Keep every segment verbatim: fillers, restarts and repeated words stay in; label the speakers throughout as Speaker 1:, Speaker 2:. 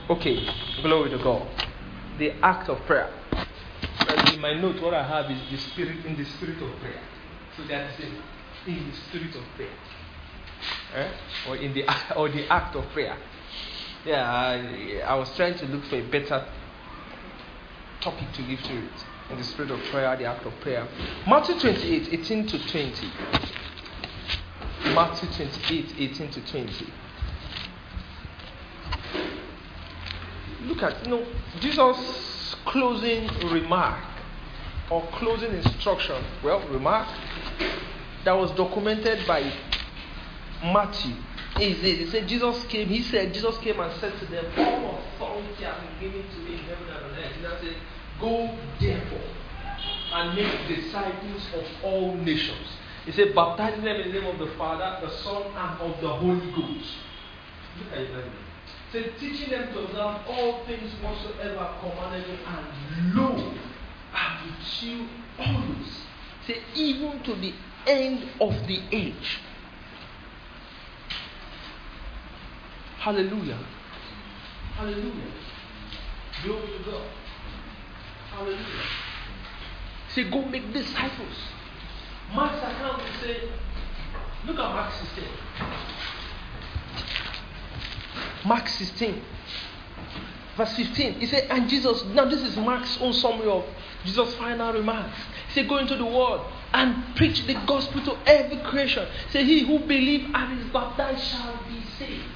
Speaker 1: Okay, glory to God. The act of prayer. In my note, what I have is the spirit in the spirit of prayer. So that is it. In the spirit of prayer. Eh? Or in the or the act of prayer. Yeah, I, I was trying to look for a better topic to give to it. In the spirit of prayer, the act of prayer. Matthew twenty-eight, eighteen to twenty. Matthew twenty-eight, eighteen to twenty. Look at, you know, Jesus' closing remark or closing instruction, well, remark that was documented by Matthew is it. He said Jesus came, he said, Jesus came and said to them, all authority has been given to me in heaven and on earth. Jesus said, go therefore and make disciples of all nations. He said, baptizing them in the name of the Father, the Son, and of the Holy Ghost. Look at it. He said, teaching them to observe all things whatsoever commanded you, and lo, I'm with you always. Say, even to the end of the age. Hallelujah. Hallelujah. Glory to God. Hallelujah. Say, go make disciples. Mark's account will say, look at Mark sixteen. Mark sixteen. Verse fifteen. He said, and Jesus, now this is Mark's own summary of Jesus' final remarks. He said, go into the world and preach the gospel to every creation. He said, he who believes and is baptized shall be saved.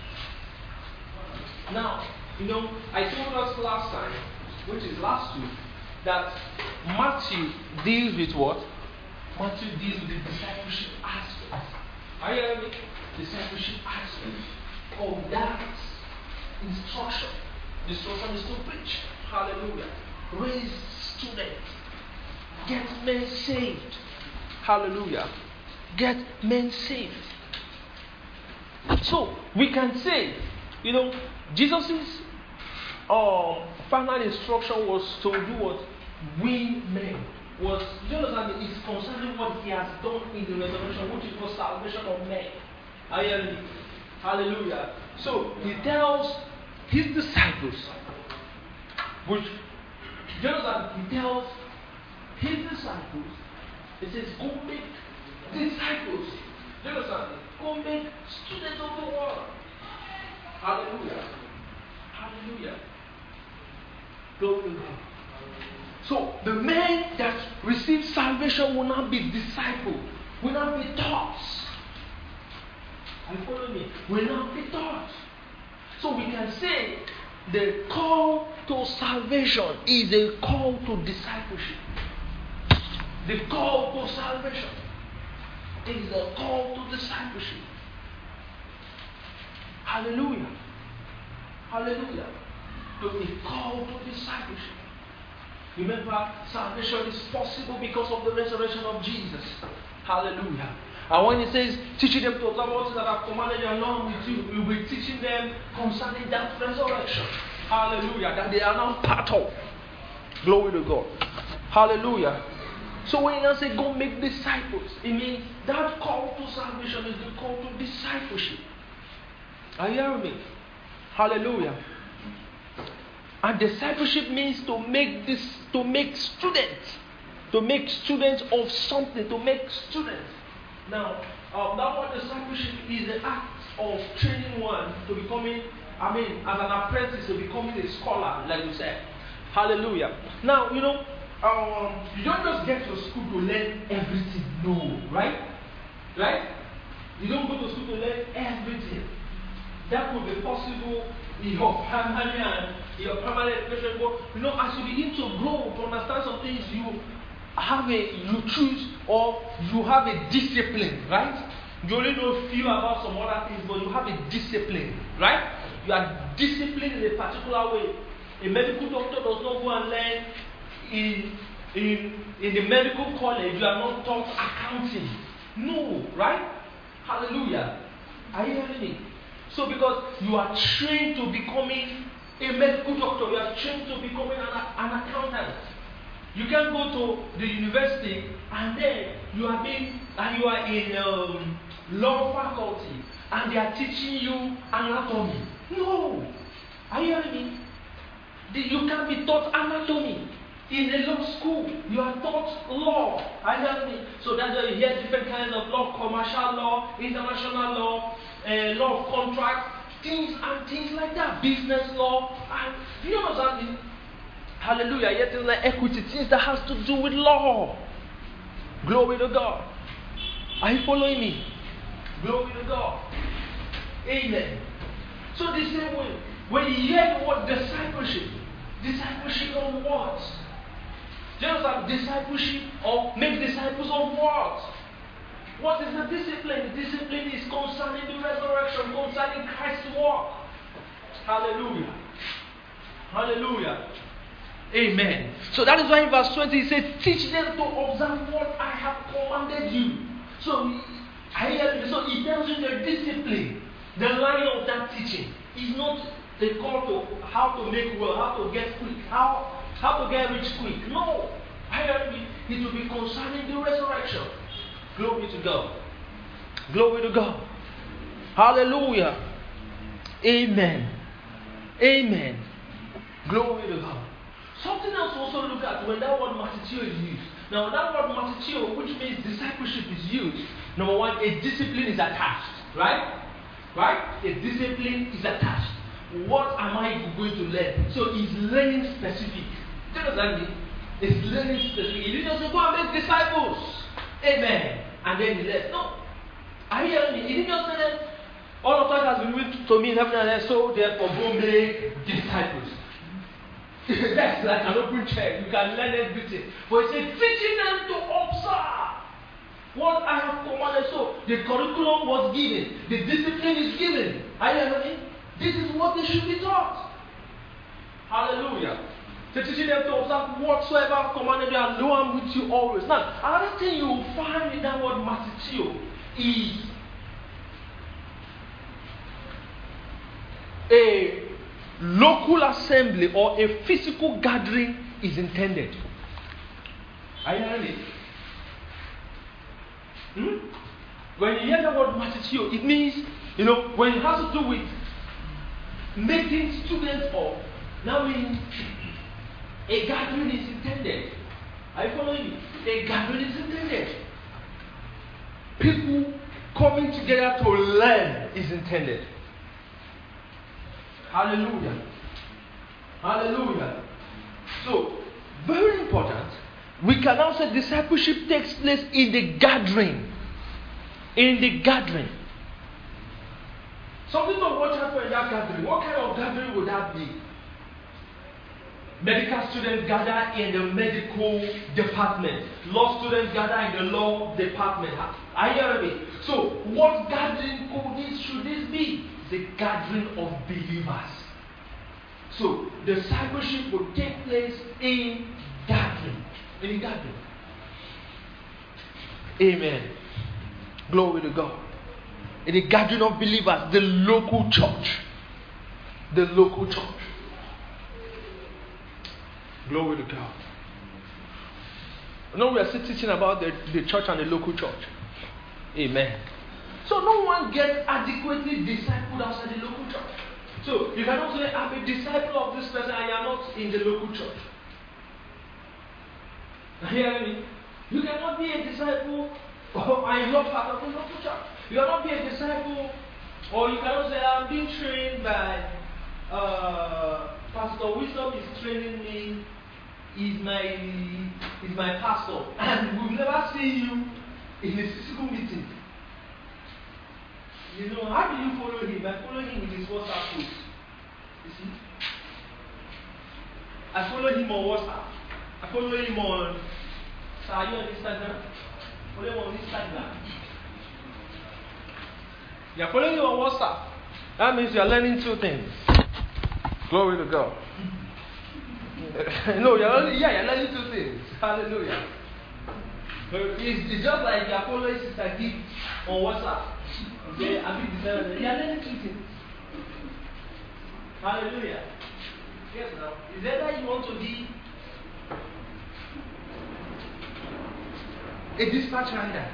Speaker 1: Now, you know, I told us last time, which is last week, that Matthew deals with what? Matthew deals with the discipleship aspect. Are you hearing me? Discipleship aspect of that instruction. The instruction is to preach. Hallelujah. Raise students. Get men saved. Hallelujah. Get men saved. So, we can say, you know, Jesus' uh, final instruction was to do what? Win men. Was, you understand, is concerning what he has done in the resurrection, which is for salvation of men. Are you hearing me? Hallelujah. So he tells his disciples, which, you understand, he tells his disciples, he says, go make disciples. You understand? Go make students of the world. Hallelujah. Hallelujah. Glory to God. So the men that receive salvation will not be discipled, will not be taught. Are you following me? Will not be taught. So we can say the call to salvation is a call to discipleship. The call to salvation is a call to discipleship. Hallelujah. Hallelujah. To a call to discipleship. Remember, salvation is possible because of the resurrection of Jesus. Hallelujah. And when he says, teaching them to observe all things that I've commanded you along with you, we'll be teaching them concerning that resurrection. Hallelujah. That they are now part of. Glory to God. Hallelujah. So when I say go make disciples, it means that call to salvation is the call to discipleship. Are you hearing me? Hallelujah. And discipleship means to make this, to make students, to make students of something, to make students. Now, um, that word discipleship is the act of training one to becoming, I mean, as an apprentice to becoming a scholar, like we said. Hallelujah. Now, you know, um, you don't just get to school to learn everything, no, right? Right? You don't go to school to learn everything. That would be possible in your primary and your primary education. But you know, as you begin to grow, to understand some things, you have a, you choose or you have a discipline, right? You only know few about some other things, but you have a discipline, right? You are disciplined in a particular way. A medical doctor does not go and learn in in in the medical college. You are not taught accounting. No, right? Hallelujah. Are you hearing me? So because you are trained to becoming a medical doctor, you are trained to becoming an, an accountant. You can go to the university and then you are being and you are in um, law faculty and they are teaching you anatomy. No. Are you hearing me? You can be taught anatomy. In a law school, you are taught law. Are you hearing me? So that's why you hear different kinds of law, commercial law, international law, uh, law of contract, things and things like that. Business law. And you understand me? Hallelujah. Yet things like equity, things that has to do with law. Glory to God. Are you following me? Glory to God. Amen. So the same way, when you hear the word discipleship, discipleship on what? Just like discipleship or make disciples of what? What is the discipline? The discipline is concerning the resurrection, concerning Christ's work. Hallelujah. Hallelujah. Amen. So that is why in verse twenty he says, teach them to observe what I have commanded you. So, I, so he tells you the discipline, the line of that teaching is not the call to how to make well, how to get quick, how how to get rich quick. No. It will be concerning the resurrection. Glory to God. Glory to God. Hallelujah. Amen. Amen. Glory to God. Something else to also look at when that word martitio is used. Now that word martitio, which means discipleship, is used. Number one, a discipline is attached. Right? Right? A discipline is attached. What am I going to learn? So it's learning specific. Do you understand me? It's learning specific. He didn't just say, go and make disciples. Amen. And then he left. No. Are you hearing me? He didn't just say that all of that has been written to me in heaven and earth, so therefore go make disciples. That's like an open check. You can learn everything. But he said, teaching them to observe what I have commanded. So the curriculum was given. The discipline is given. Are you hearing me? This is what they should be taught. Hallelujah. So teaching them to observe whatsoever I've commanded you, and lo, I'm with you always. Now, another thing you will find in that word martitio is a local assembly or a physical gathering is intended. Are you hearing it? Hmm? When you hear the word martitio, it means, you know, when it has to do with making students of, now means a gathering is intended. Are you following me? A gathering is intended. People coming together to learn is intended. Hallelujah. Hallelujah. So, very important. We can now say discipleship takes place in the gathering. In the gathering. Something to watch out for in that gathering. What kind of gathering would that be? Medical students gather in the medical department. Law students gather in the law department. Are you hearing me? So, what gathering could this, should this be? The gathering of believers. So, discipleship will take place in gathering. In gathering. Amen. Glory to God. In the gathering of believers, the local church. The local church. Glory to God. Now we are still teaching about the, the church and the local church. Amen. So no one gets adequately discipled outside the local church. So you cannot say, I'm a disciple of this person and you are not in the local church. Are you hearing me? You cannot be a disciple or I am not part of the local church. You cannot be a disciple, or you cannot say, I'm being trained by uh, Pastor Wisdom is training me. Is my is my pastor, and we've never seen you in a physical meeting. You know, how do you follow him? I follow him with his WhatsApp post. You see? I follow him on WhatsApp. I follow him on. So are you on Instagram? Follow him on Instagram. You're following him on WhatsApp. That means you're learning two things. Glory to God. No, you're only, yeah, you're learning two things. Hallelujah. It's, it's just like you're following Sister Gift on WhatsApp. Okay, I mean, you're learning two things. Hallelujah. Yes, now. Is that that you want to be a dispatch rider?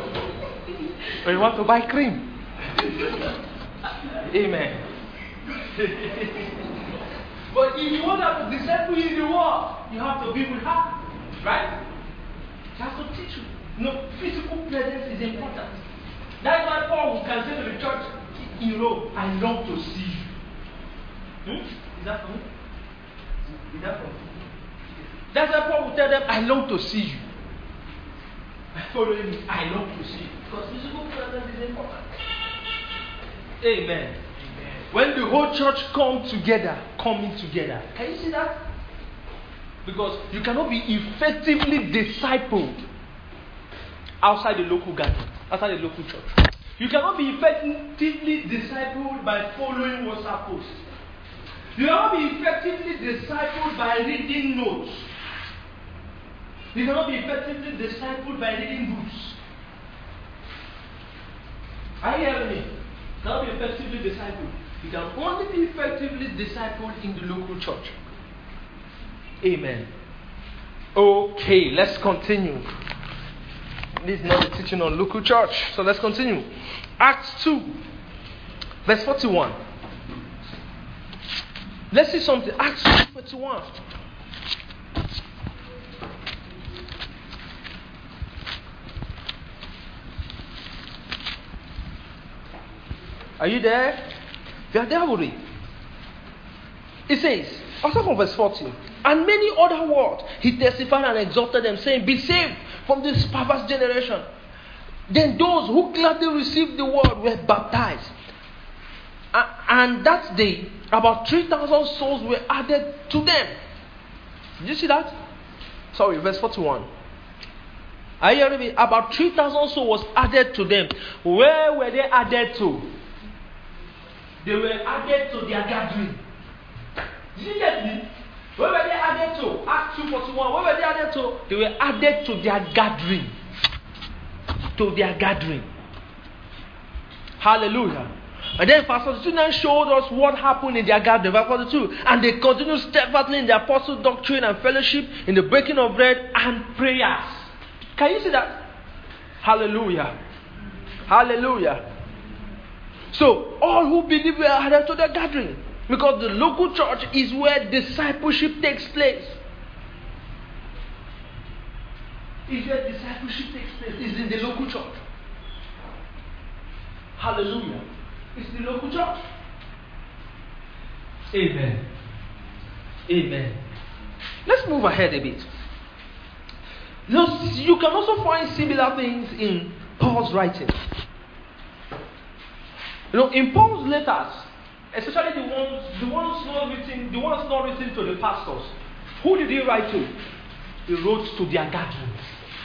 Speaker 1: Or you want to buy cream? Amen. But if you want her to disciple you in the world, you have to be with her. Right? She has to teach you. No, physical presence is important. That's why Paul can say to the church in Rome, I long to see you. Hmm? Is that for me? Is that for me? That's why Paul will tell them, I long to see you. Following me, I long to see you. Because physical presence is important. Amen. Amen. When the whole church comes together, coming together. Can you see that? Because you cannot be effectively discipled outside the local gathering, outside the local church. You cannot be effectively discipled by following WhatsApp posts. You cannot be effectively discipled by reading notes. You cannot be effectively discipled by reading books. Are you hearing me? You cannot be effectively discipled. You can only be effectively discipled in the local church. Amen. Okay, let's continue. This is not a teaching on local church, so let's continue. Acts two, verse forty-one. Let's see something. Acts two, forty-one. Are you there? If you are there, read. It says, also from verse forty, and many other words he testified and exhorted them, saying, be saved from this perverse generation. Then those who gladly received the word were baptized. And that day, about three thousand souls were added to them. Did you see that? Sorry, verse forty-one. Are you hearing me? About three thousand souls was added to them. Where were they added to? They were added to their gathering. Did you get me? Where were they added to? Acts two forty-one. Where were they added to? They were added to their gathering. To their gathering. Hallelujah. And then verse forty-two now showed us what happened in their gathering. Verse forty-two. And they continued steadfastly in the apostles' doctrine and fellowship, in the breaking of bread and prayers. Can you see that? Hallelujah. Hallelujah. So, all who believe were added to the gathering. Because the local church is where discipleship takes place. Is where discipleship takes place. Is in the local church. Hallelujah. It's the local church. Amen. Amen. Let's move ahead a bit. You can also find similar things in Paul's writing. You know, in Paul's letters, especially the ones, the ones not written, the ones not written to the pastors, who did he write to? He wrote to their gatherings.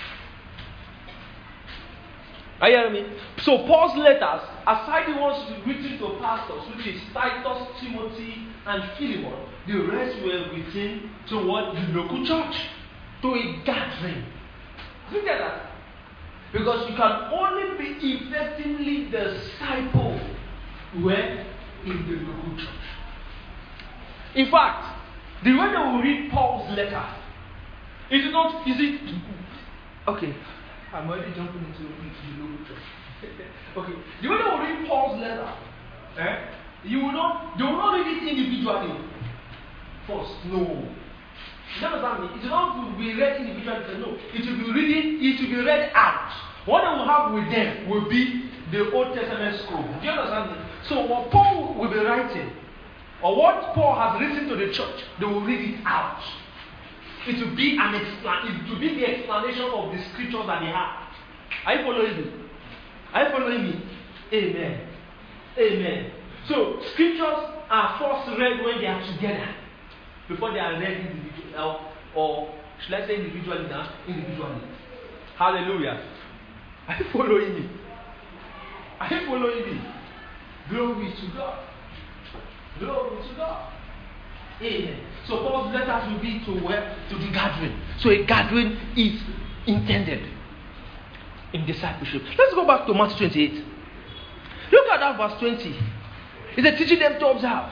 Speaker 1: Are you hearing me? So Paul's letters, aside the ones written to pastors, which is Titus, Timothy, and Philemon, the rest were written to what? The local church, to a gathering. Do you get that? Because you can only be effectively discipled where? In the local church. In fact, the way they will read Paul's letter, is it not, is it, okay, I'm already jumping into, into the local church. Okay, the way they will read Paul's letter, eh, you will not, they will not read it individually first, no. You understand me? It will not be read individually, no. It will be reading, it will be read out. What they will have with them will be the Old Testament scroll. Do you understand me? So what Paul will be writing, or what Paul has written to the church, they will read it out. It will be an explanation. It will be the explanation of the scriptures that they have. Are you following me? Are you following me? Amen. Amen. So scriptures are first read when they are together, before they are read individually, or, or should I say individually now? Individually. Hallelujah. Are you following me? Are you following me? Glory to God. Glory to God. Amen. So Paul's letters will be to where? To the gathering. So a gathering is intended in discipleship. Let's go back to Matthew twenty-eight. Look at that verse twenty. It's a teaching them to observe.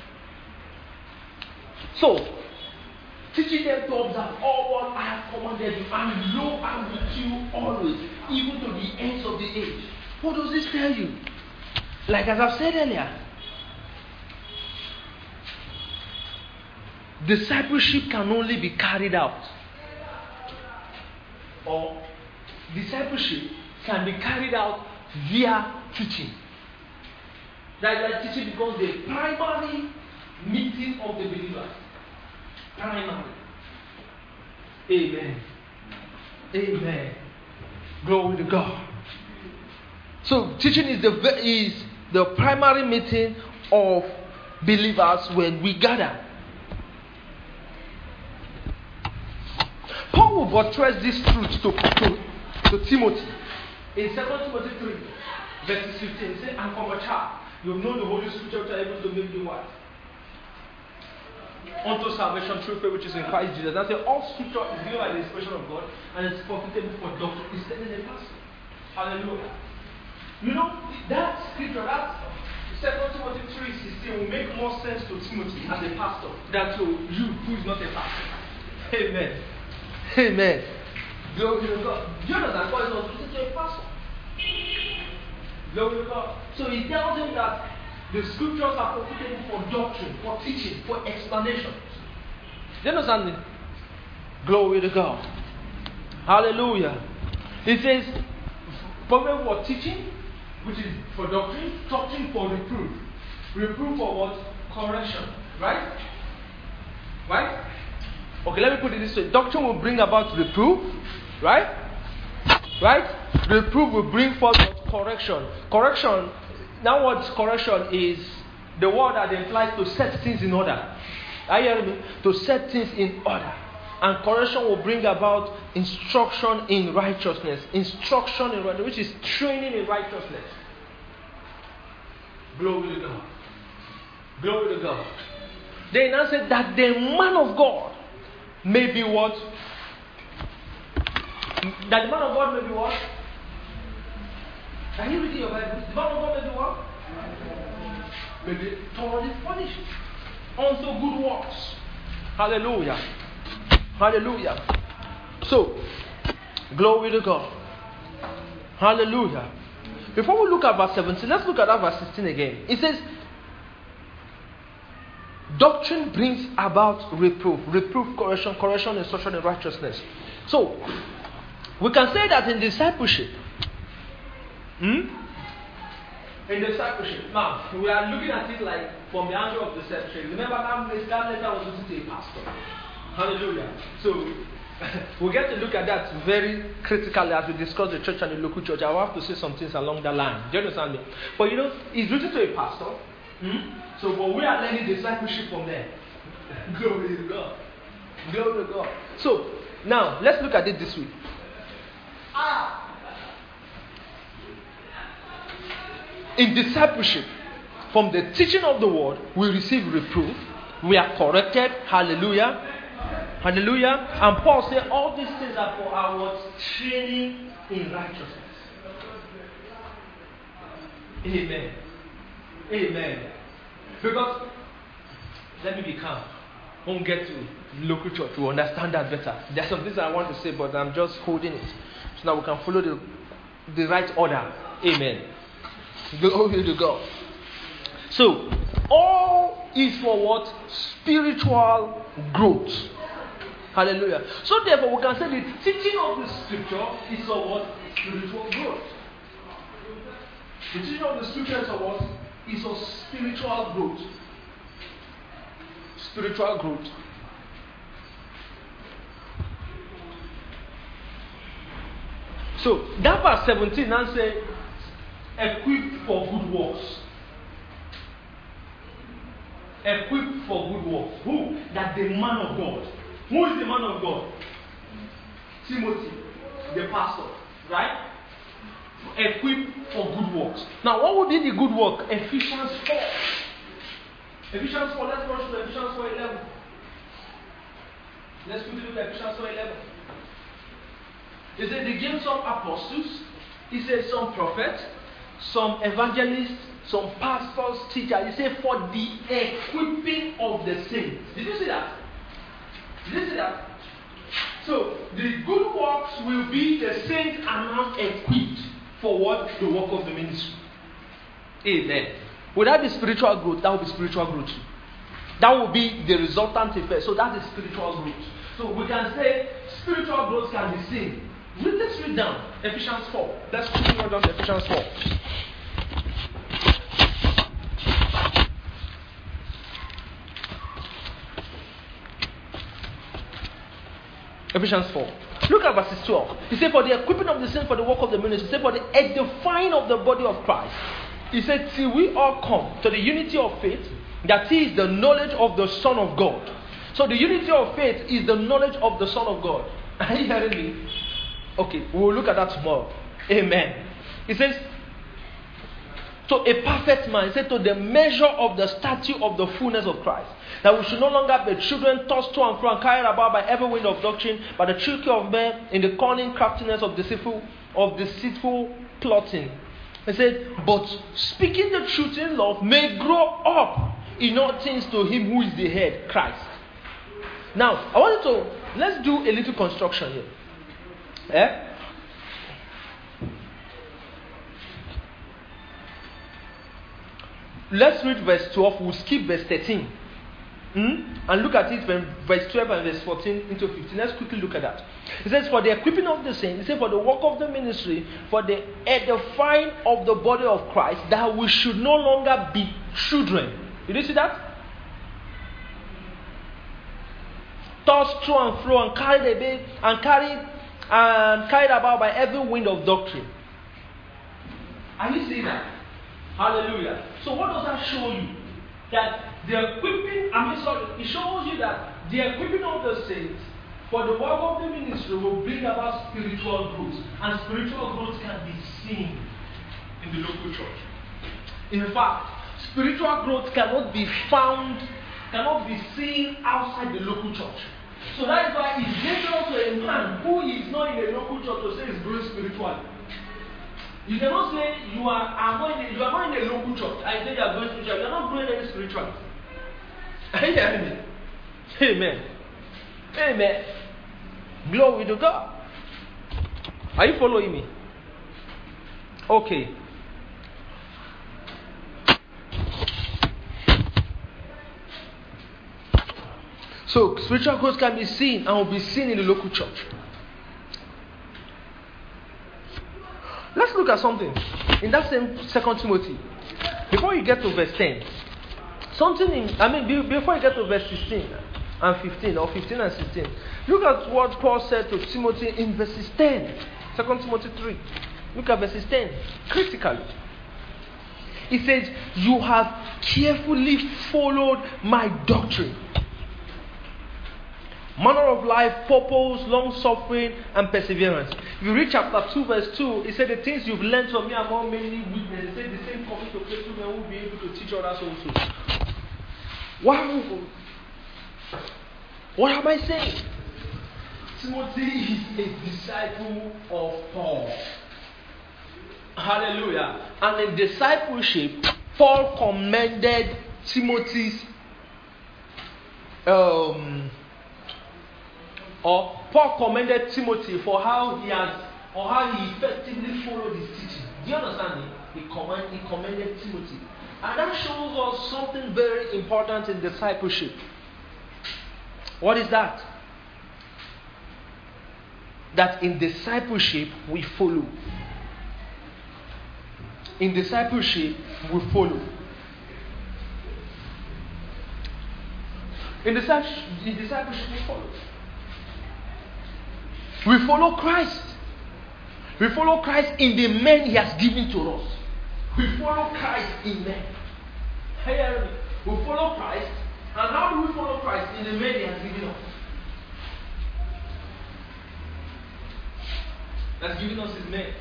Speaker 1: So, teaching them to observe all what I have commanded you, and lo, I'm with you always, even to the ends of the age. What does this tell you? Like as I've said earlier, discipleship can only be carried out, or discipleship can be carried out via teaching. That's why teaching becomes the primary meeting of the believers. Primary. Amen. Amen. Glory to God. So teaching is the is the primary meeting of believers when we gather. Paul will buttress this truth to, to, to Timothy. In Second Timothy three, verse fifteen, he says, "And from a child, you have known the Holy Scripture which are able to make you what? Unto salvation through faith which is in Christ Jesus." And I say, all Scripture is given by the inspiration of God and it's profitable for doctrine. It's telling the pastor. Hallelujah. You know, that scripture, that Second Timothy three sixteen will make more sense to Timothy as a pastor than to you who is not a pastor. Amen. Amen. Glory to God. Do you understand? God is not speaking to a pastor. Glory to God. So he tells him that the scriptures are profitable for doctrine, for teaching, for explanation. Do you understand me? Glory to God. Hallelujah. He says, profitable for teaching, which is for doctrine, doctrine for reproof. Reproof for what? Correction. Right? Right? Okay, let me put it this way. Doctrine will bring about reproof. Right? Right? Reproof will bring forth correction. Correction, now what correction is the word that implies to set things in order. Are you hearing me? To set things in order. And correction will bring about instruction in righteousness. Instruction in righteousness, which is training in righteousness. Glory to God. Glory to God. They now said that the man of God may be what? That the man of God may be what? Are you reading your Bible? The man of God may be what? May be thoroughly furnished unto good works. Hallelujah. Hallelujah. So, glory to God. Hallelujah. Before we look at verse seventeen, let's look at that verse sixteen again. It says, doctrine brings about reproof. Reproof, correction, correction, instruction in righteousness. So, we can say that in discipleship, hmm? in discipleship, now, we are looking at it like from the angle of discipleship. Remember that letter was written to a pastor. Hallelujah. So, we'll get to look at that very critically as we discuss the church and the local church. I will have to say some things along that line. Do you understand me? But you know, it's written to a pastor. Hmm? So, but we are learning discipleship from there. Glory to God. Glory to God. So, now, let's look at it this way. Ah. In discipleship, from the teaching of the word, we receive reproof. We are corrected. Hallelujah. Hallelujah. And Paul said all these things are for our training in righteousness. Amen. Amen. Because, let me be calm. When we get to local church, we understand that better. There are some things I want to say, but I'm just holding it. So now we can follow the, the right order. Amen. Glory to God. So, all is for what? Spiritual growth. Hallelujah. So therefore, we can say the teaching of the scripture is for what? Spiritual growth. The teaching of the scripture is for what? Is for spiritual growth. Spiritual growth. So, that verse seventeen now says, equipped for good works. Equipped for good works. Who? That the man of God. Who is the man of God? Timothy, the pastor. Right? Equipped for good works. Now, what would be the good work? Ephesians four. Ephesians four, let's go to Ephesians four eleven. Let's quickly look at Ephesians four eleven. It says, they gave some apostles, he says some prophets, some evangelists, some pastors, teachers. He said, for the equipping of the saints. Did you see that? Did you see that? So, the good works will be the saints are now equipped for what? The work of the ministry. Amen. Would that be spiritual growth? That would be spiritual growth. That will be the resultant effect. So that is spiritual growth. So we can say spiritual growth can be seen. Let's read down Ephesians four. Let's quickly read down Ephesians four. Ephesians four. Look at verses twelve. He said, for the equipping of the saints for the work of the ministry. He said, for the edifying of the body of Christ. He said, till we all come to the unity of faith, that is the knowledge of the Son of God. So the unity of faith is the knowledge of the Son of God. Are you hearing me? Okay, we'll look at that tomorrow. Amen. He says, to a perfect man, he said, to the measure of the stature of the fullness of Christ. That we should no longer be children tossed to and fro and carried about by every wind of doctrine, by the trickery of men in the cunning craftiness of deceitful, of deceitful plotting. He said, but speaking the truth in love may grow up in all things to him who is the head, Christ. Now, I wanted to, let's do a little construction here. Eh? Let's read verse twelve. We'll skip verse thirteen. Mm? And look at it from verse twelve and verse fourteen into fifteen. Let's quickly look at that. It says, for the equipping of the saints, it says, for the work of the ministry, for the edifying of the body of Christ, that we should no longer be children. Did you see that? Tossed to and fro and carried about and carried and carried about by every wind of doctrine. Are you seeing that? Hallelujah. So what does that show you? That the equipping, I mean, sorry, it shows you that the equipping of the saints for the work of the ministry will bring about spiritual growth. And spiritual growth can be seen in the local church. In fact, spiritual growth cannot be found, cannot be seen outside the local church. So that is why it's dangerous to a man who is not in a local church to say he's growing spiritually. You cannot say you are, are not in a, you are not in a local church. I say you are growing spiritually. You are not growing any spiritually. Are you hearing me? Amen. Amen. Glory to God. Are you following me? Okay. So spiritual growth can be seen and will be seen in the local church. Let's look at something in that same Second Timothy. Before you get to verse ten, something in I mean before you get to verse sixteen and fifteen or fifteen and sixteen, look at what Paul said to Timothy in verses ten. Second Timothy three. Look at verses ten critically. He says, "You have carefully followed my doctrine, manner of life, purpose, long suffering, and perseverance." If you read chapter two, verse two, it said, "The things you've learned from me among many witnesses, it said the same coming to faithful men will be able to teach others also." Wow! What am I saying? Timothy is a disciple of Paul. Hallelujah. And in discipleship, Paul commended Timothy's um Or Paul commended Timothy for how he has, or how he effectively followed his teaching. Do you understand me? He, commend, he commended Timothy. And that shows us something very important in discipleship. What is that? That in discipleship we follow. In discipleship we follow. In discipleship, in discipleship we follow. We follow Christ. We follow Christ in the men He has given to us. We follow Christ in men. Hear me? We follow Christ. And how do we follow Christ? In the men He has given us. That's given us His men.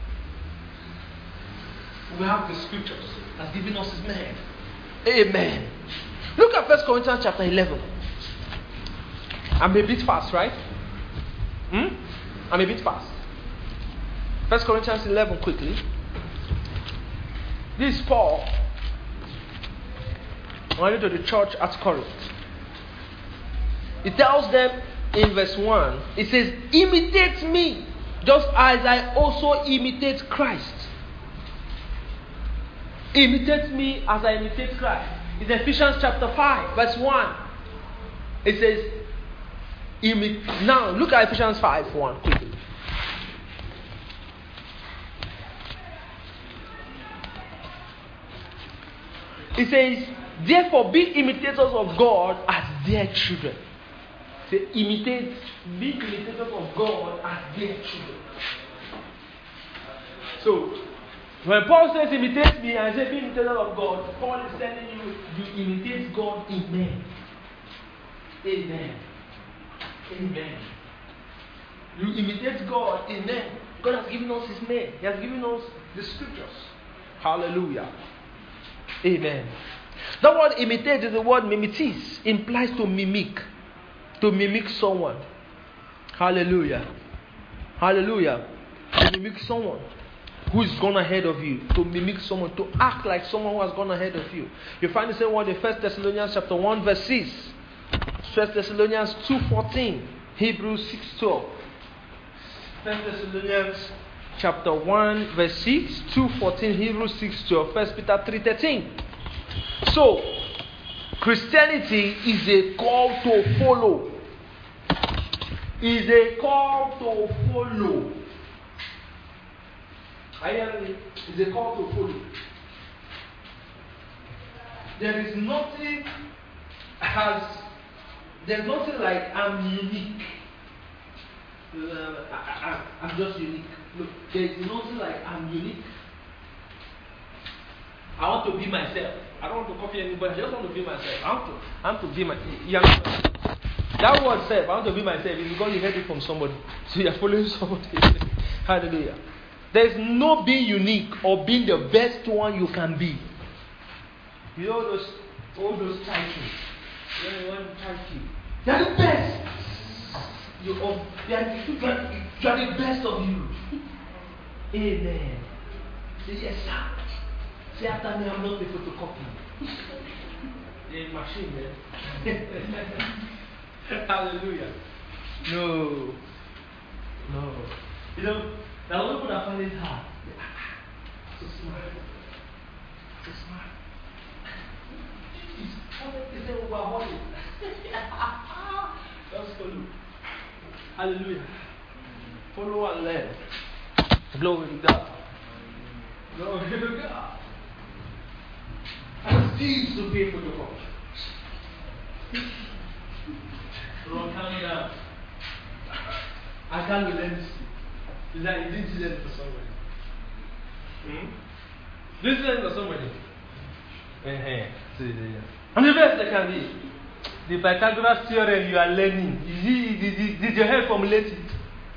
Speaker 1: We have the scriptures. That's given us His men. Amen. Look at First Corinthians chapter eleven. I'm a bit fast, right? Hmm? I'm a bit fast. First Corinthians eleven quickly. This is Paul writing to the church at Corinth. He tells them in verse one, it says, "Imitate me, just as I also imitate Christ." Imitate me as I imitate Christ. It's Ephesians chapter five, verse one. It says, imi- now look at Ephesians five, one quickly. It says, therefore be imitators of God as dear children. Say, imitate, be imitators of God as dear children. So, when Paul says imitate me and say be imitators of God, Paul is telling you, you imitate God in men. Amen. Amen. You imitate God in men. God has given us His name. He has given us the scriptures. Hallelujah. Amen. The word imitate is the word mimetis. Implies to mimic. To mimic someone. Hallelujah. Hallelujah. To mimic someone who is gone ahead of you. To mimic someone. To act like someone who has gone ahead of you. You find the same word in First Thessalonians chapter one verse six. First Thessalonians two fourteen. Hebrews six twelve. First Thessalonians chapter one verse six, two fourteen, Hebrews six twelve, First Peter three thirteen. So, Christianity is a call to follow. Is a call to follow. I am is a call to follow. There is nothing as there's nothing like I'm unique. Uh, I, I, I'm just unique. Look, there's nothing like I'm unique. I want to be myself. I don't want to copy anybody. I just want to be myself. I want to, I want to be my. Yeah, that word self, I want to be myself, is because you heard it from somebody. So you're following somebody. Hallelujah. There's no being unique or being the best one you can be. You know those, all those titles. You know one title. You're the best. You are, you, are, you, are, you are the best of you. Amen. Say yes, sir. Say after me, I'm not the photocopy. The machine, man. Hallelujah. No. No. You know, there are people that find it hard. So smart. So smart. It's a overhauling. Just follow. Hallelujah. Follow and learn. Glory to God. Glory to God. I refuse to pay for the cost. Ron, calm down. I can't relent to you. Is that you didn't do that for somebody? Hmm? This is for somebody. I'm the best I can be. The Pythagoras theorem you are learning. Did, did, did your head formulate it?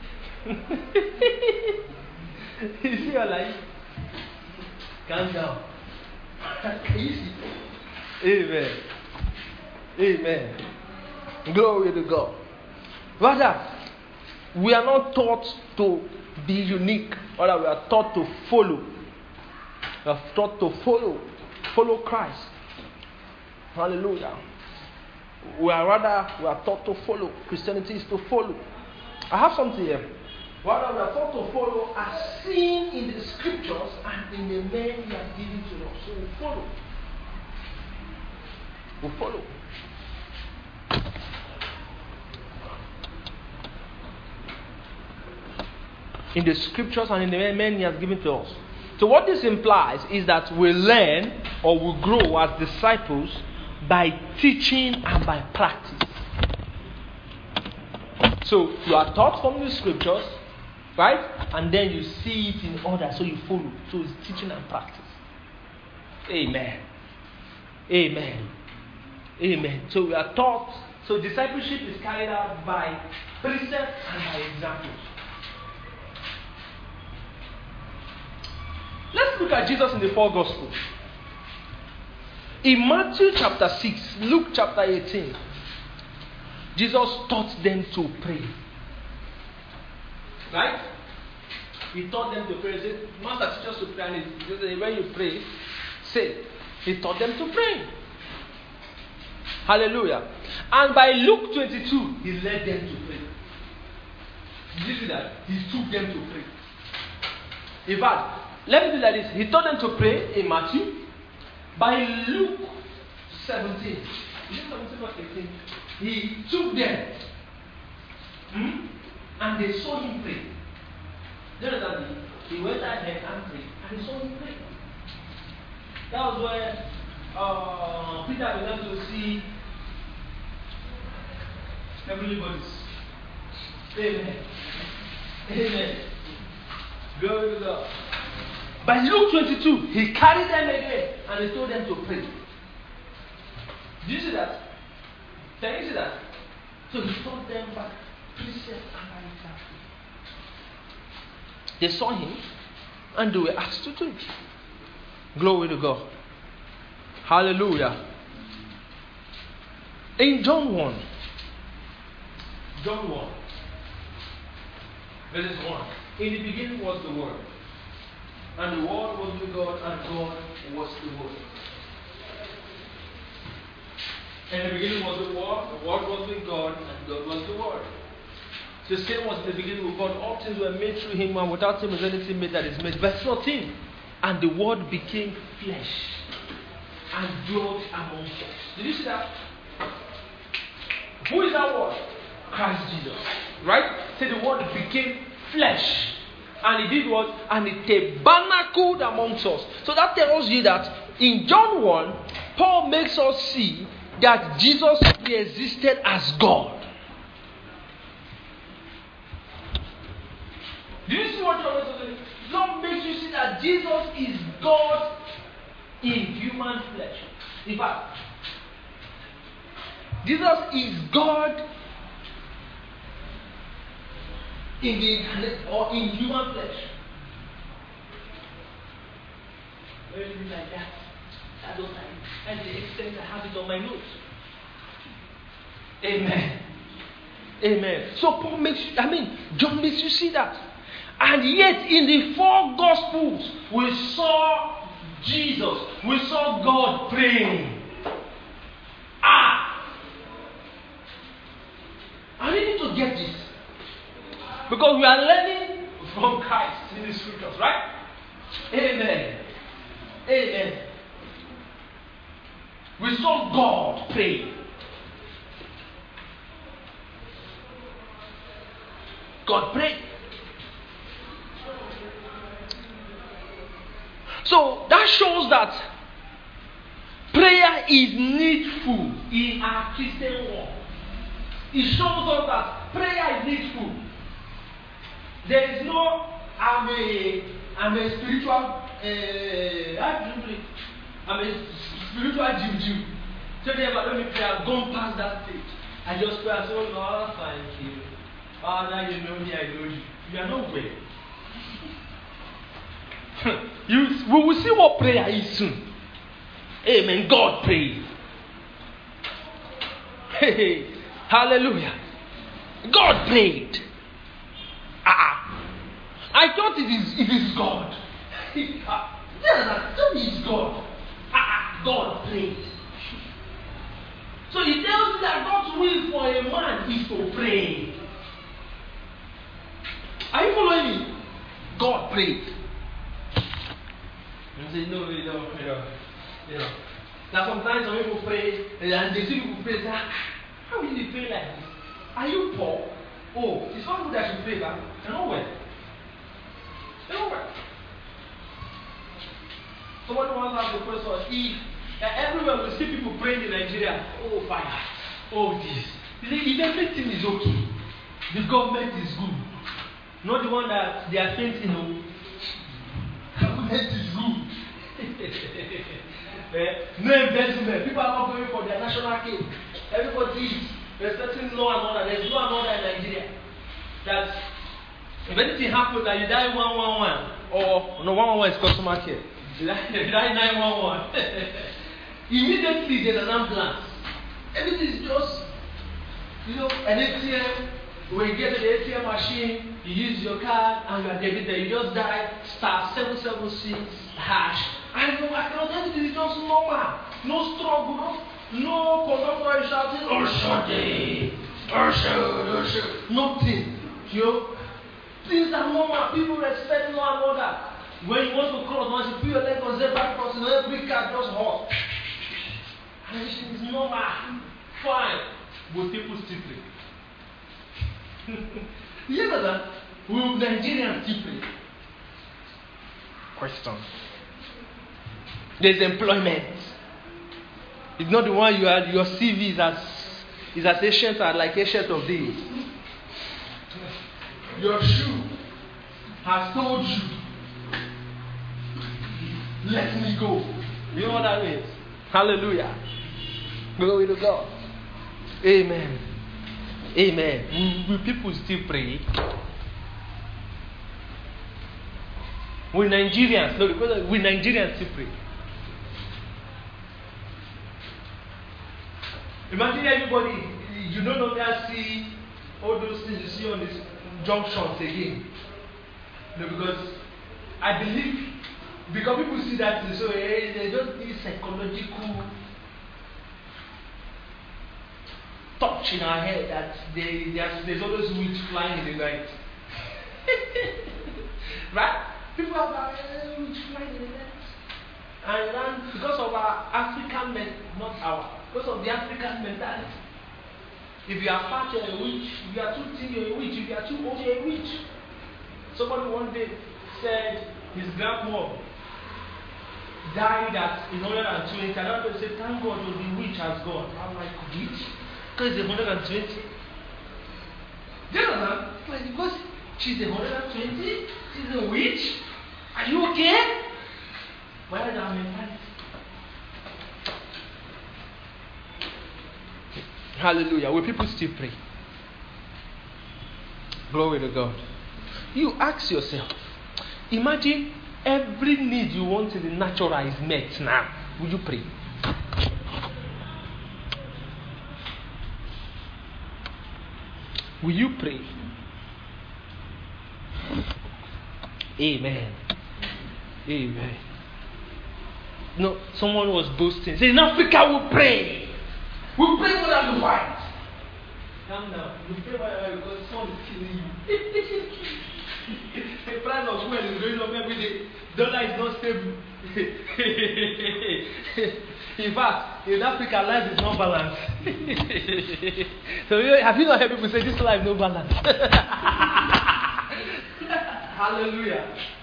Speaker 1: You see your life? Calm down. Easy. Amen. Amen. Glory to God. Rather, we are not taught to be unique. Rather, we are taught to follow. We are taught to follow. Follow Christ. Hallelujah. We are rather, we are taught to follow. Christianity is to follow. I have something here. Rather, we are taught to follow as seen in the scriptures and in the men He has given to us. So we follow. We follow. In the scriptures and in the men He has given to us. So what this implies is that we learn or we grow as disciples by teaching and by practice. So you are taught from the scriptures, right? And then you see it in others, so you follow. So it's teaching and practice. Amen. Amen. Amen. So we are taught. So discipleship is carried out by precept and by examples. Let's look at Jesus in the four Gospels. In Matthew chapter six, Luke chapter eighteen, Jesus taught them to pray. Right? He taught them to pray. He said, Master, teach us to pray. And he said, when you pray, say. He taught them to pray. Hallelujah. And by Luke twenty-two, he led them to pray. Did you see that? He took them to pray. In fact, let me do like this. He taught them to pray in Matthew. By Luke seventeen. Is it seventeen or eighteen? He took them hmm, and they saw him pray. You know that he, he went out there and prayed and they saw him pray. That was where uh, Peter began to see heavenly bodies. Amen. Amen. Glory to God. By Luke twenty-two, he carried them again and he told them to pray. Do you see that? Can you see that? So he taught them by precept and by example. They saw him and they were asked to do it. Glory to God. Hallelujah. In John one, John one, verse one. In the beginning was the Word, and the Word was with God, and God was the Word. In the beginning was the Word, the Word was with God, and God was the Word. The same was in the beginning with God. All things were made through Him, and without Him is anything made that is made. Verse fourteen. And the Word became flesh and dwelt among us. Did you see that? Who is that Word? Christ Jesus. Right? Say the Word became flesh. And He did what? And He tabernacled amongst us. So that tells you that in John one, Paul makes us see that Jesus existed as God. Do you see what John is saying? John makes you see that Jesus is God in human flesh. In fact, Jesus is God in the incarnate or in human flesh. Very like that. I don't like it. And the extent I have it on my notes. Amen. Amen. So Paul makes you, I mean, John makes you see that. And yet in the four Gospels, we saw Jesus. We saw God praying. Ah! I need you to get this. Because we are learning from Christ in the scriptures, right? Amen. Amen. We saw God pray. God prayed. So that shows that prayer is needful in our Christian walk. It shows us that prayer is needful. There is no, I'm a, I'm a spiritual, uh, I'm a spiritual Jew Jew. So they ever let me pray, I've gone past that stage. I just pray, I say, oh Lord, thank you. Father, you know me, I know you. You are not well. you, we will see what prayer is soon. Amen. God prayed. Hey, hallelujah. God prayed. Ah, I thought it is it is God. Yeah, that is God. Ah, God prayed. So it tells you that God's will for a man is to pray. Are you following me? God prayed. You say, no, you know, you know, you know. Now sometimes some people pray, and they see people pray, say, how will you pray like this? Are you poor? Oh, it's not good that you pray, but you're not well. You're not well. Somebody once asked the question, if uh, everywhere we see people praying in Nigeria, oh fire, oh this. You see, if everything is okay, the government is good. Not the one that they are painting, no. Government is good. No investment. People are not going for their national cake. Everybody is respecting law and order. There's law and order in Nigeria. That if anything happens, that you die one one one, or no one one one is customer care. You die nine one one. Immediately there's an ambulance. Everything is just, you know, an A T M. When you get to the A T M machine, you use your card and you are debited. You just die star seven seven six hash. I know I cannot tell you, it's just normal. No struggle, no, no conductor is shouting, oh shorty, oh shoot, oh shoot. Nothing. You know, things are normal. People respect one another. When you want to cross, once you put your leg on zebra crossing, every car just hot. And it's normal. Fine. But people still pray. You know that? Will Nigerians still pray? Question. There's employment. It's not the one you had. Your C V is as is as ancient as like ancient of days. Your shoe has told you, let me go. You know what that means? Hallelujah. Glory to God. Amen. Amen. Will, will people still pray? Will Nigerians, no, will Nigerians still pray? Imagine everybody, you no longer see all those things you see on these junctions again. No, because I believe, because people see that, so hey, they just need psychological touch in our head that they, there's, there's always witch flying in the night. Right? People have uh, witch flying in the night. And then because of our African men, not our, because of the African mentality. If you are fat, you're a witch. If you are too thin, you're a witch. If you are too old, you're a witch. Somebody one day said his grandmom died at one hundred twenty. And I said, thank God the witch has gone. I'm like, witch? Because it's one hundred twenty. Do you know that? Like, because she's one hundred twenty, she's a witch. Are you okay? Where is our mentality? Hallelujah. Will people still pray? Glory to God. You ask yourself, imagine every need you want in the natural is met now. Will you pray? Will you pray? Amen. Amen. No, someone was boasting. Say, in Africa we pray. We pray more than the white. Calm down. We pray more than the white because someone is killing you. The price of fuel is going up every day. Dollar is not stable. In fact, in Africa, life is not balanced. So have you not heard people say this life no balance? Hallelujah.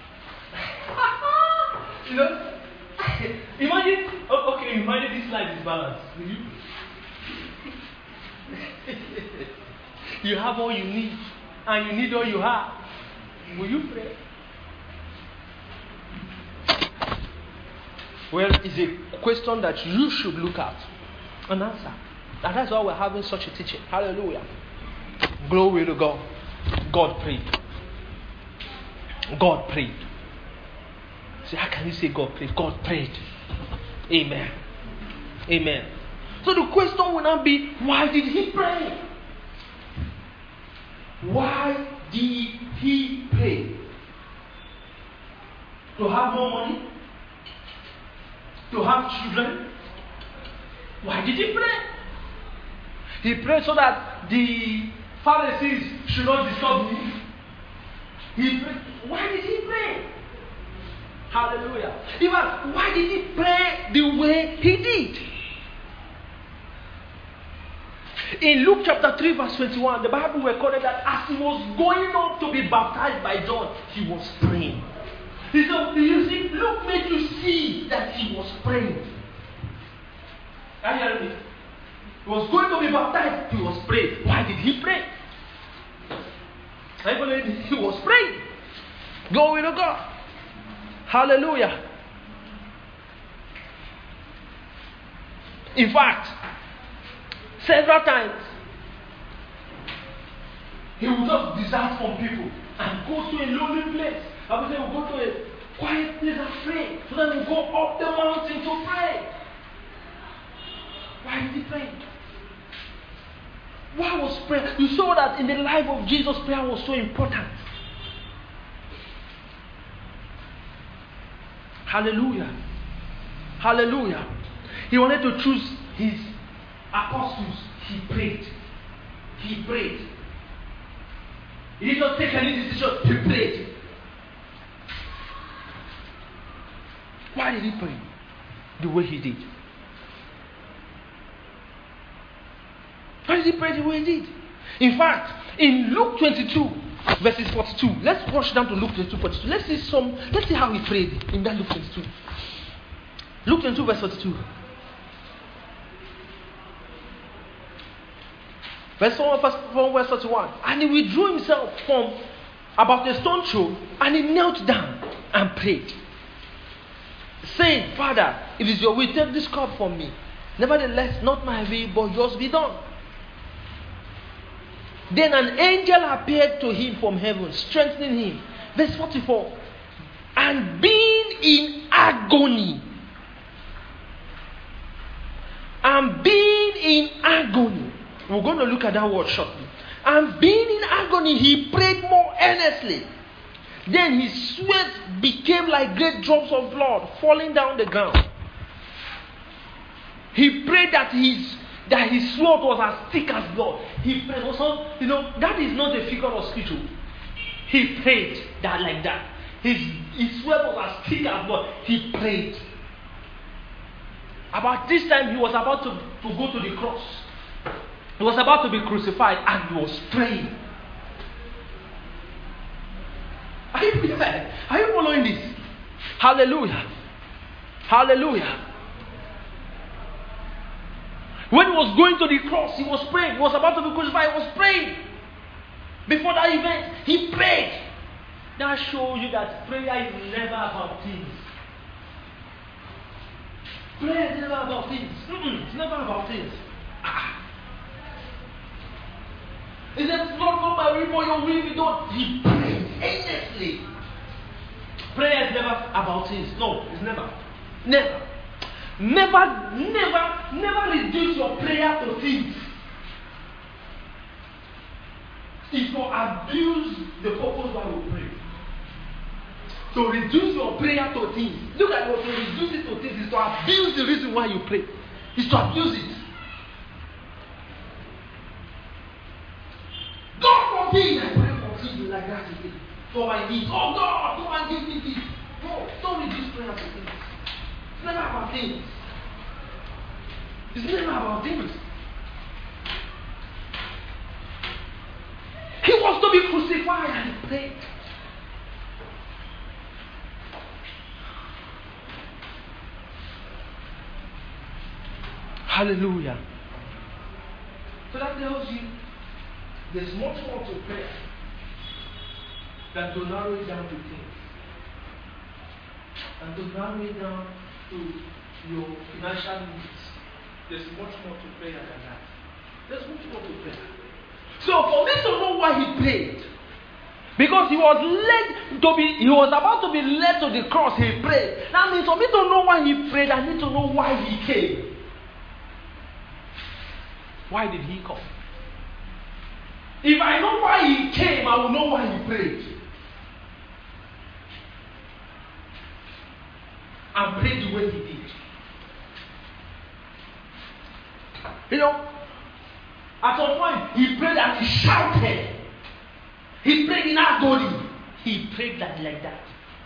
Speaker 1: You know, imagine. Oh, okay, imagine this life is balanced. Will you? You have all you need, and you need all you have. Will you pray? Well, it's a question that you should look at and answer. And that's why we're having such a teaching. Hallelujah. Glory to God. God prayed. God prayed. See, how can you say God prayed? God prayed. Amen. Amen. So the question will not be, why did he pray? Why did he pray? To have more money? To have children? Why did he pray? He prayed so that the Pharisees should not disturb him. He prayed. Why did he pray? Hallelujah. Even why did he pray the way he did? In Luke chapter three verse twenty-one, the Bible recorded that as he was going up to be baptized by John, he was praying. He said, you see, Luke made you see that he was praying. Are you hearing me? He was going to be baptized, he was praying. Why did he pray? I believe he was praying. Glory to God. Hallelujah. In fact, several times, he would just desert from people and go to a lonely place. I would say, we'll go to a quiet place and pray. So then we'll go up the mountain to pray. Why did he pray? Why was prayer? You saw that in the life of Jesus, prayer was so important. Hallelujah. Hallelujah. He wanted to choose his apostles. He prayed. He prayed. He did not take any decision. He prayed. Why did he pray the way he did? did he pray the way he did? In fact, in Luke twenty-two, verses forty-two, let's rush down to Luke twenty-two, forty-two. Let's see some, let's see how he prayed in that Luke twenty-two. Luke twenty-two, verse forty-two. Verse one, verse forty-one. And he withdrew himself from about a stone throw, and he knelt down and prayed, saying, Father, if it's your will, take this cup from me. Nevertheless, not my will, but yours be done. Then an angel appeared to him from heaven, strengthening him. Verse forty-four. And being in agony, and being in agony, we're going to look at that word shortly. And being in agony, he prayed more earnestly. Then his sweat became like great drops of blood falling down the ground. He prayed that his that his sweat was as thick as blood. He prayed also, you know, that is not a figure of speech. He prayed that like that. His his sweat was as thick as blood. He prayed. About this time, he was about to, to go to the cross. He was about to be crucified, and he was praying. Are you, are you following this? Hallelujah. Hallelujah. When he was going to the cross, he was praying. He was about to be crucified, he was praying. Before that event, he prayed. That shows you that prayer is never about things. Prayer is never about things. Mm-mm, it's never about things. Ah. He said, Lord, not my will, but your will be done. He prayed earnestly. Prayer is never about things. No, it's never. Never. Never, never, never reduce your prayer to things. It's to abuse the purpose why we pray. To reduce your prayer to things. Look at what to reduce it to things is to abuse the reason why you pray. It's to abuse it. God forbid I pray for things like that again. For my needs. Oh God, come and give me this. No, don't reduce prayer to things. It's never about things. It's never about things. He was to be crucified and he prayed. Hallelujah. So that tells you there's much more to prayer than to narrow it down to things. And to narrow it down to your financial needs. There's much more to prayer than that. There's much more to prayer. So for me to know why he prayed, because he was led to be, he was about to be led to the cross, he prayed. That means for me to know why he prayed, I need to know why he came. Why did he come? If I know why he came, I will know why he prayed. And prayed the way he did. You know, at some point, he prayed and he shouted. He prayed in agony. He prayed that like that.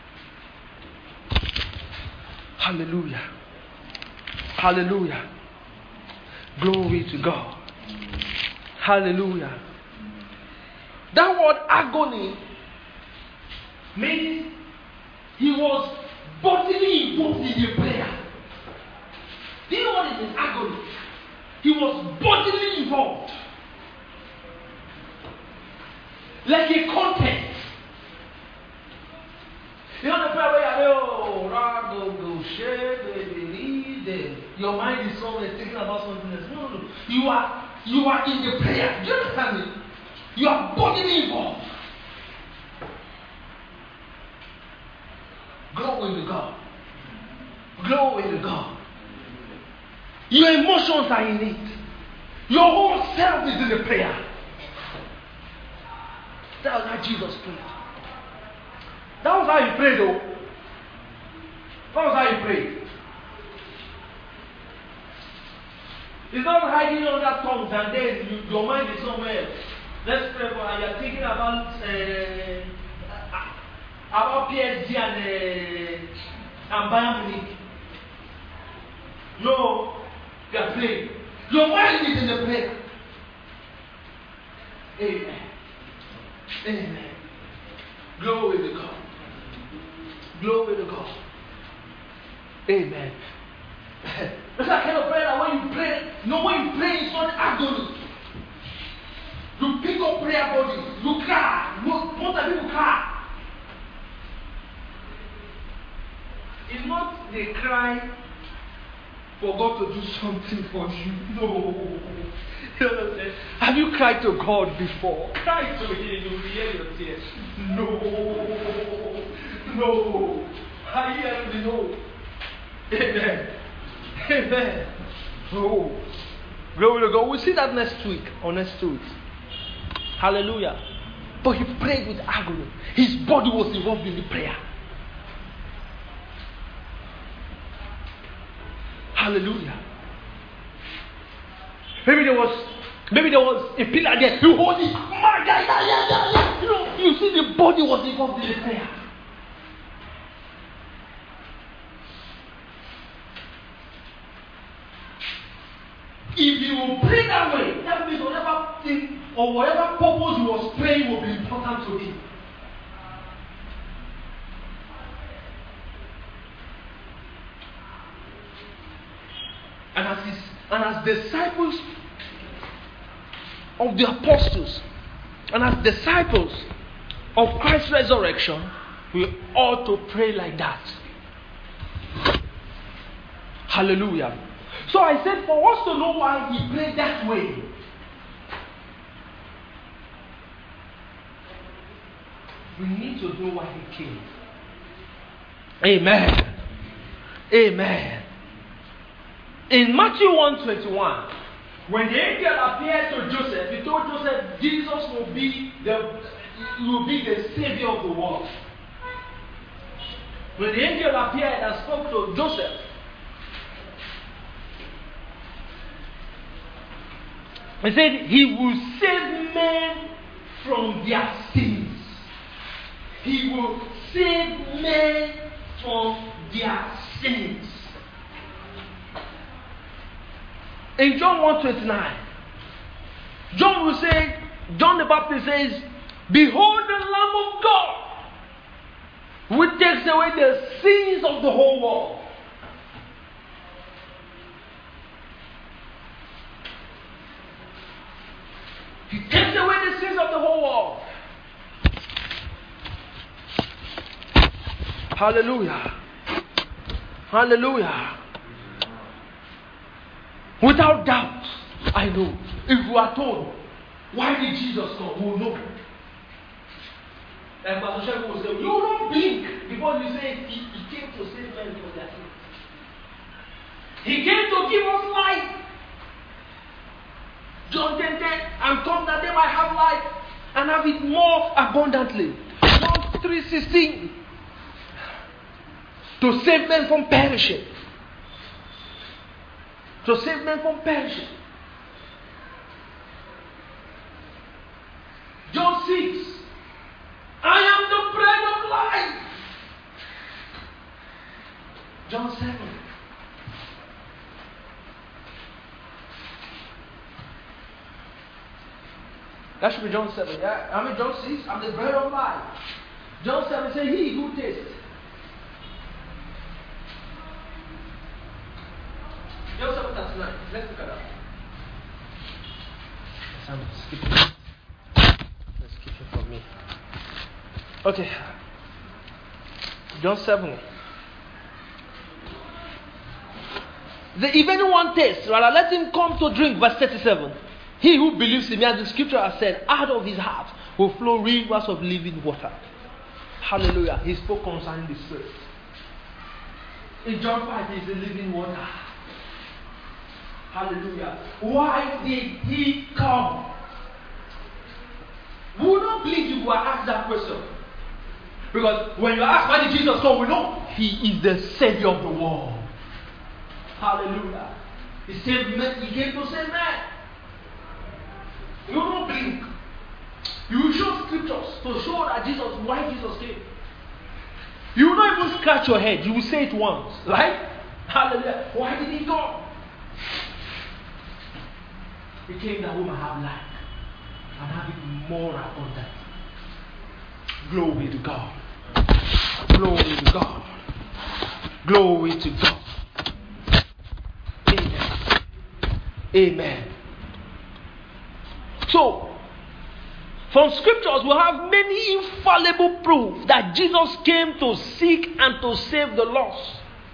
Speaker 1: Hallelujah. Hallelujah. Glory to God. Hallelujah. That word agony means he was bodily involved in the prayer. Do you know what it is, agony? He was bodily involved. Like a contest. You know the prayer where you oh, go, go, share, baby, your mind is somewhere thinking about something else. No, no, no. You are, you are in the prayer. Do you understand me? You are bodily involved. Glory to God. Glory to God. Your emotions are in it. Your whole self is in the prayer. That was how Jesus prayed. That was how he prayed, though. That was how he prayed. It's not hiding under tongues and then you, your mind is somewhere else. Let's pray for and you're thinking about uh, about P S G and uh, and Bayern Munich. No, you are praying. Your mind is in the prayer. Amen. Glory to God. Glory to God. Amen. That's that kind of prayer that when you pray, you know when you pray, it's not agony. You pick up prayer body, you cry. Most, most of people cry. It's not they cry for God to do something for you. No. Have you cried to God before? Cry to Him, you will hear your tears. No. No. I hear you know. Amen. Amen. Oh. Glory to God. We'll see that next week or next two weeks. Hallelujah. But he prayed with agony. His body was involved in the prayer. Hallelujah. Maybe there was maybe there was a pillar there. You hold it. You know, you see the body was involved in the prayer. If you will pray that way, that means whatever thing or whatever purpose you was praying will be important to him. And as his, and as disciples of the apostles, and as disciples of Christ's resurrection, we ought to pray like that. Hallelujah. So I said, for us to know why he prayed that way, we need to know why he came. Amen. Amen. In Matthew one twenty-one, when the angel appeared to Joseph, he told Joseph, Jesus will be the will be the savior of the world. When the angel appeared and spoke to Joseph, he said, he will save men from their sins. He will save men from their sins. In John one twenty-nine, John will say, John the Baptist says, behold the Lamb of God, which takes away the sins of the whole world. He takes away the sins of the whole world. Hallelujah. Hallelujah. Without doubt, I know. If we are told, why did Jesus come? We will know. Like Pastor Shepherd will say, you don't blink before you say he, he came to save men from their sins. He came to give us life. John ten ten, and come that they might have life and have it more abundantly. John three sixteen, to save men from perishing. To save men from perishing. John six, I am the bread of life. John seven. That should be John seven, yeah? I mean John six, I'm the bread of life. John seven says, he who tastes. John seven thirty-nine. Let's look at that. Yes, I'm skipping. Let's skip it from me. Okay. John seven. The, if anyone tastes, rather let him come to drink. Verse thirty-seven. He who believes in me, as the scripture has said, out of his heart will flow rivers of living water. Hallelujah. He spoke concerning the Spirit. In John five, he is the living water. Hallelujah. Why did he come? We will not believe you will ask that question. Because when you ask why did Jesus come, we know he is the Savior of the world. Hallelujah. He saved men. He came to save men. You don't blink. You will show scriptures to show that Jesus, why Jesus came. You will not even scratch your head. You will say it once. Right? Hallelujah. Why did he come? He came that we might have life and have it more abundant. Glory to God. Glory to God. Glory to God. Amen. Amen. So, from scriptures, we have many infallible proof that Jesus came to seek and to save the lost.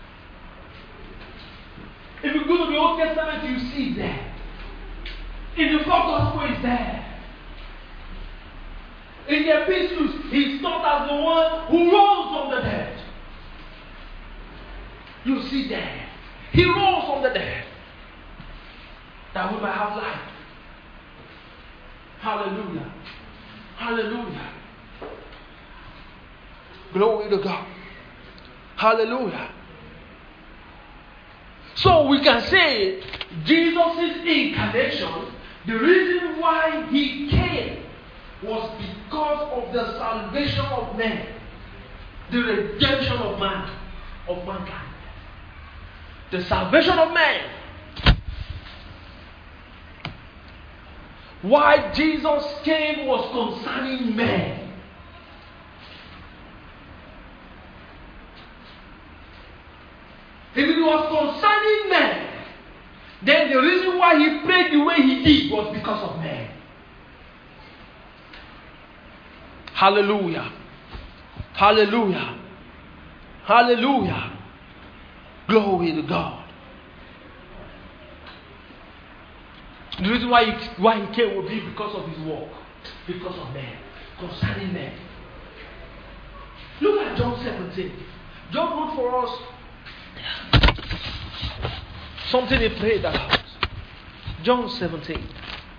Speaker 1: If you go to the Old Testament, you see it there. In the fourth gospel, it's there. In the epistles, he's taught as the one who rose from the dead. You see there. He rose from the dead. That we might have life. Hallelujah. Hallelujah. Glory to God. Hallelujah. So we can say Jesus' incarnation, the reason why he came was because of the salvation of man, the redemption of man, of mankind. The salvation of man. Why Jesus came was concerning man. If it was concerning man, then the reason why he prayed the way he did was because of man. Hallelujah. Hallelujah. Hallelujah. Glory to God. The reason why he, why he came will be because of his work. Because of man. Concerning man. Look at John seventeen. John wrote for us something he prayed about. John seventeen.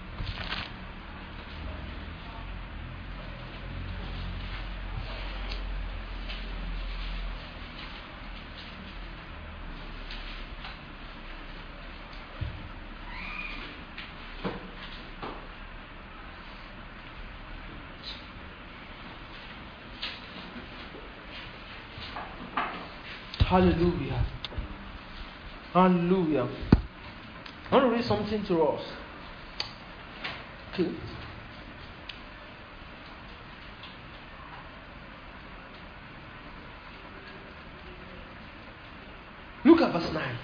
Speaker 1: Hallelujah. Hallelujah. I want to read something to us. Okay. Look at verse nine.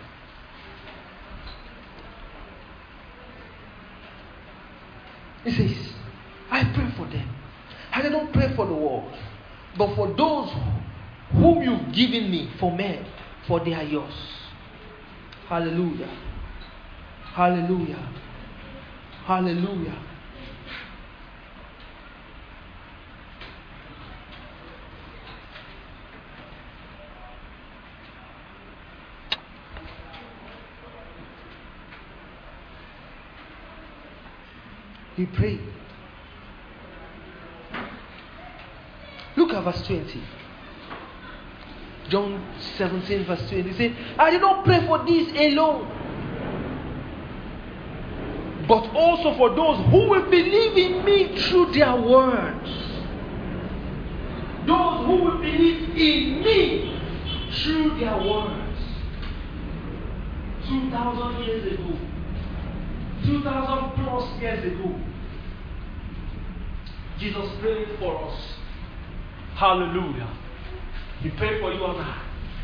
Speaker 1: It says, I pray for them. I did not pray for the world, but for those whom you've given me, for men, for they are yours. Hallelujah. Hallelujah. Hallelujah. He prayed. Look at verse twenty. John seventeen verse twenty. He said, I did not pray for this alone, but also for those who will believe in me through their words. Those who will believe in me through their words. Two thousand years ago. Two thousand plus years ago. Jesus prayed for us. Hallelujah. He prayed for you and I.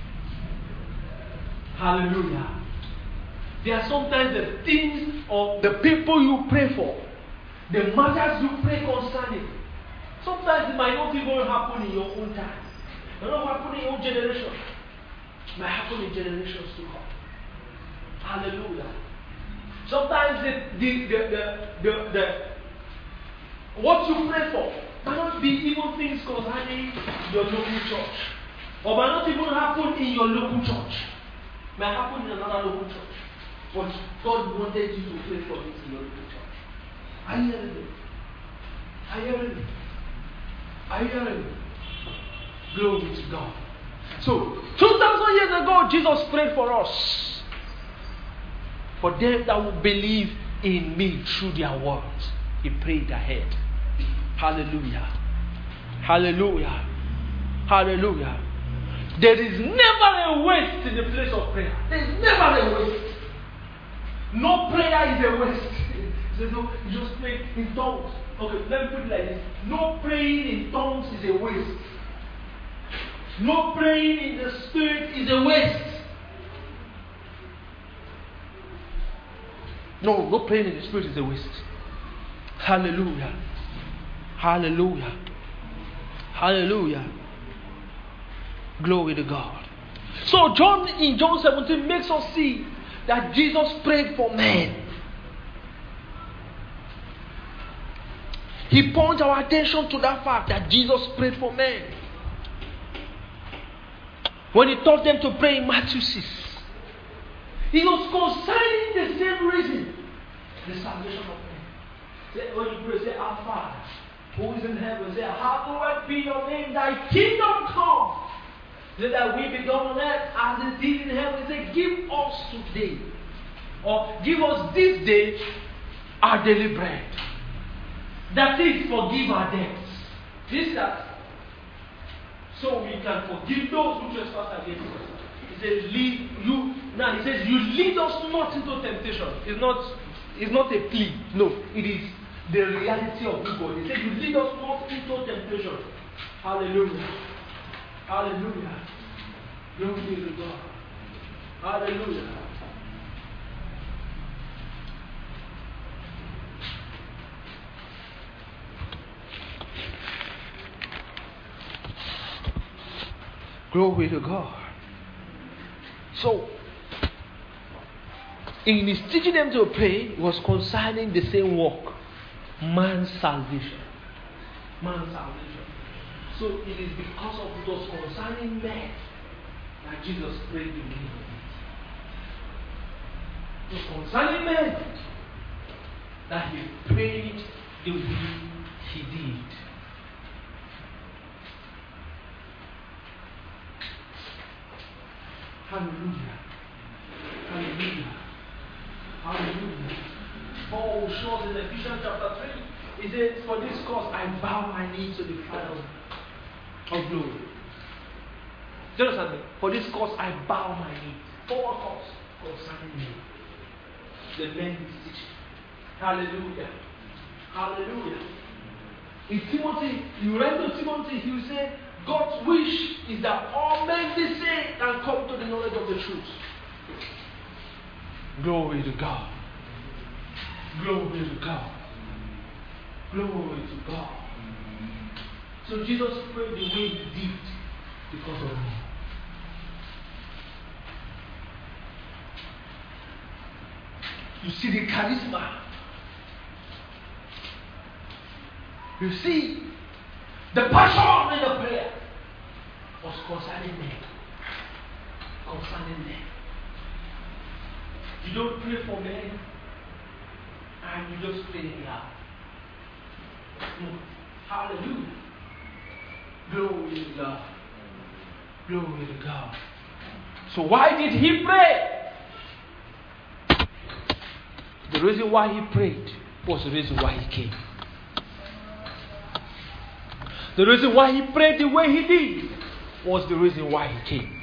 Speaker 1: Hallelujah. There are sometimes the things of the people you pray for, the matters you pray concerning. Sometimes it might not even happen in your own time. It might not happen in your own generation. It might happen in generations to come. Hallelujah. Sometimes the, the, the, the, the, the what you pray for might not be even things concerning your local church. Or might not even happen in your local church. It might happen in another local church. But God wanted you to pray for it in your local church. Are you hearing me? Are you hearing me? Are you hearing me? Glory to God. So, two thousand years ago, Jesus prayed for us. For them that will believe in me through their words. He prayed ahead. Hallelujah. Hallelujah. Hallelujah. There is never a waste in the place of prayer. There is never a waste. No prayer is a waste. said, no, you just pray in tongues. Okay, let me put it like this. No praying in tongues is a waste. No praying in the Spirit is a waste. No, no praying in the Spirit is a waste. Hallelujah. Hallelujah. Hallelujah. Glory to God. So John in John seventeen makes us see that Jesus prayed for men. He points our attention to that fact that Jesus prayed for men. When he taught them to pray in Matthew six, he was concerning the same reason, the salvation of men. Say, when you pray, say, Our Father, who is in heaven, say, hallowed be your name, thy kingdom come. Say that we be done on earth as it is in heaven. Say, give us today, or give us this day our daily bread. That is, forgive our debts. This that so we can forgive those who trespass against us. He says, lead you now he says, you lead us not into temptation. It's not it's not a plea. No, it is the reality of who God. He said, you lead us not into temptation. Hallelujah. Hallelujah. Glory be to God. Hallelujah. Glory to God. So, in his teaching them to pray, it was concerning the same work, man's salvation. Man's salvation. So, it is because of it was concerning men that Jesus prayed the way he did. It was concerning men that he prayed the way he did. Hallelujah. Hallelujah. Hallelujah. Paul shows in Ephesians chapter three, he says, for this cause I bow my knees to the Father of glory. Do you understand me? For this cause I bow my knees. For a cause concerning me. The men is teaching. Hallelujah. Hallelujah. In Timothy, you read to Timothy, he will say, God's wish is that all men be saved and come to the knowledge of the truth. Glory to God. Glory to God. Glory to God. So Jesus prayed the way he did because of me. You see the charisma. You see the passion in the prayer was concerning men. Concerning men. You don't pray for men and you just pray it out. No. Hallelujah. Glory to God. Glory to God. So why did he pray? The reason why he prayed was the reason why he came. The reason why he prayed the way he did was the reason why he came.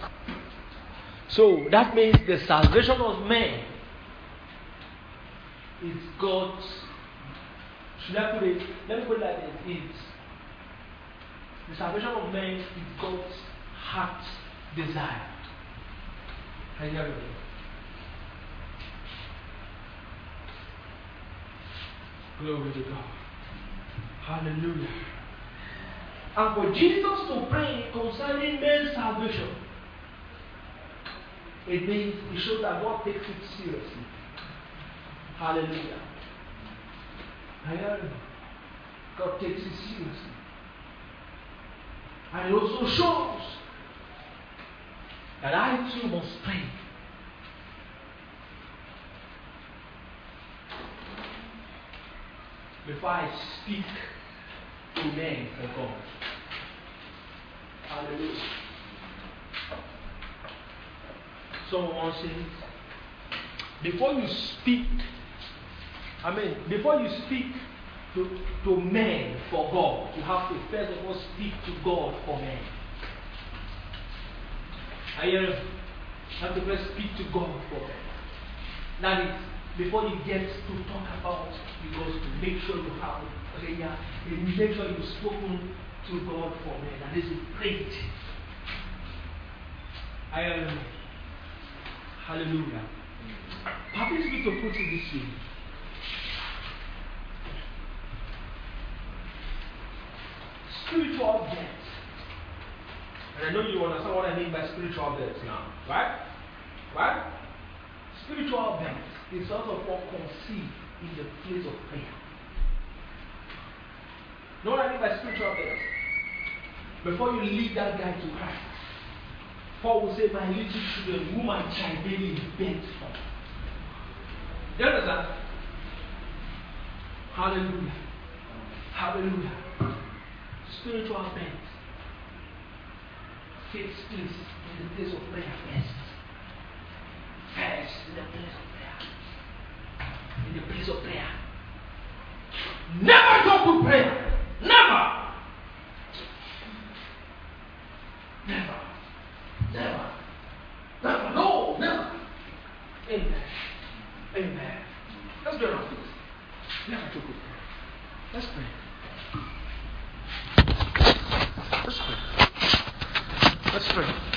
Speaker 1: So that means the salvation of men is God's. Should I put it? Let me put it like this. It's the salvation of men is God's heart's desire. Are you hearing me? Glory to God. Hallelujah. And for Jesus to pray concerning men's salvation, it means it shows that God takes it seriously. Hallelujah. I hear you. God takes it seriously. And it also shows that I too must pray. Before I speak to men for God. Hallelujah. Someone says, before you speak, I mean, before you speak to, to men for God, you have to first of all speak to God for men. I hear you have to first speak to God for men. That is, before you get to talk about, you go to make sure you have, okay, yeah, you make sure you've spoken to God for me. That is great. I am. Hallelujah. Permit me to put it this way. Spiritual death. And I know you understand what I mean by spiritual death now, right? Right? Spiritual death is also all conceived in the place of prayer. Know what I mean by spiritual death? Before you lead that guy to Christ, Paul will say, my little children, whom I child daily bent for. You understand? Hallelujah. Hallelujah. Spiritual bent takes place in the place of prayer first. First, in the place of prayer. In the place of prayer. Never talk to prayer. Never. Never. Never. Never. No, never. Amen. Amen. Let's be around this. Never talk with prayer. Let's pray. Let's pray. Let's pray.